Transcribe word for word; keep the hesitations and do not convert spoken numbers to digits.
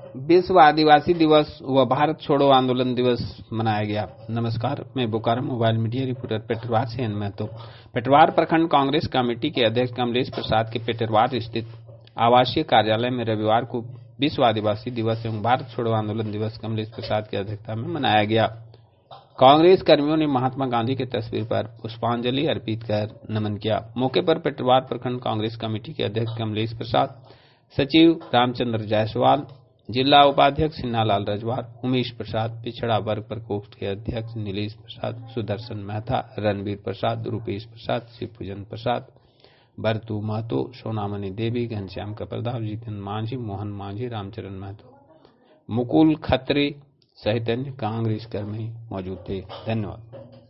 विश्व आदिवासी दिवस व भारत छोड़ो आंदोलन दिवस मनाया गया। नमस्कार, मैं Bokaro mobile media reporter Petarwar से मैं तो पेटरवार प्रखंड कांग्रेस कमेटी के अध्यक्ष कमलेश प्रसाद के पेटरवार स्थित आवासीय कार्यालय में रविवार को विश्व आदिवासी दिवस एवं भारत छोड़ो आंदोलन दिवस कमलेश प्रसाद की अध्यक्षता में मनाया गया। कांग्रेस कर्मियों ने महात्मा गांधी की तस्वीर पर पुष्पांजलि अर्पित कर नमन किया। मौके पर पेटरवार प्रखंड कांग्रेस कमेटी के अध्यक्ष कमलेश प्रसाद, सचिव रामचंद्र जायसवाल, जिला उपाध्यक्ष सिन्हालाल रजवार, उमेश प्रसाद, पिछड़ा वर्ग प्रकोष्ठ के अध्यक्ष नीलेश प्रसाद, सुदर्शन मेहता, रणवीर प्रसाद, रूपेश प्रसाद, शिवपूजन प्रसाद, बरतू महतो, सोनामणि देवी, घनश्याम कपरदाव, जितेंद्र मांझी, मोहन मांझी, रामचरण महतो, मुकुल खत्री सहित अन्य कांग्रेस कर्मी मौजूद थे। धन्यवाद।